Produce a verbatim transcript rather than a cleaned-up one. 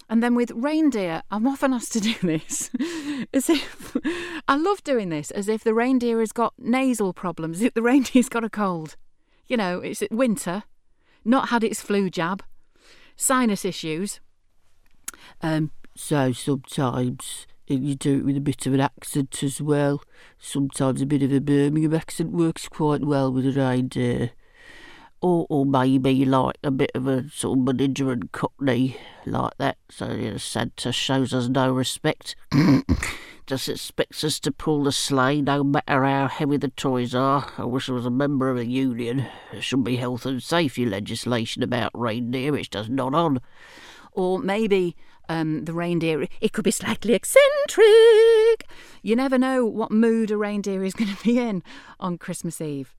And then with reindeer, I'm often asked to do this as if I love doing this as if the reindeer has got nasal problems, as if the reindeer's got a cold. You know, it's winter, not had its flu jab, sinus issues. Um, so sometimes you do it with a bit of an accent as well. Sometimes a bit of a Birmingham accent works quite well with a reindeer. Or, or maybe like a bit of a sort of belligerent cockney like that. So you know, Santa shows us no respect. Just expects us to pull the sleigh no matter how heavy the toys are. I wish I was a member of a union. There should be health and safety legislation about reindeer, which does not on. Or maybe um, the reindeer, it could be slightly eccentric. You never know what mood a reindeer is going to be in on Christmas Eve.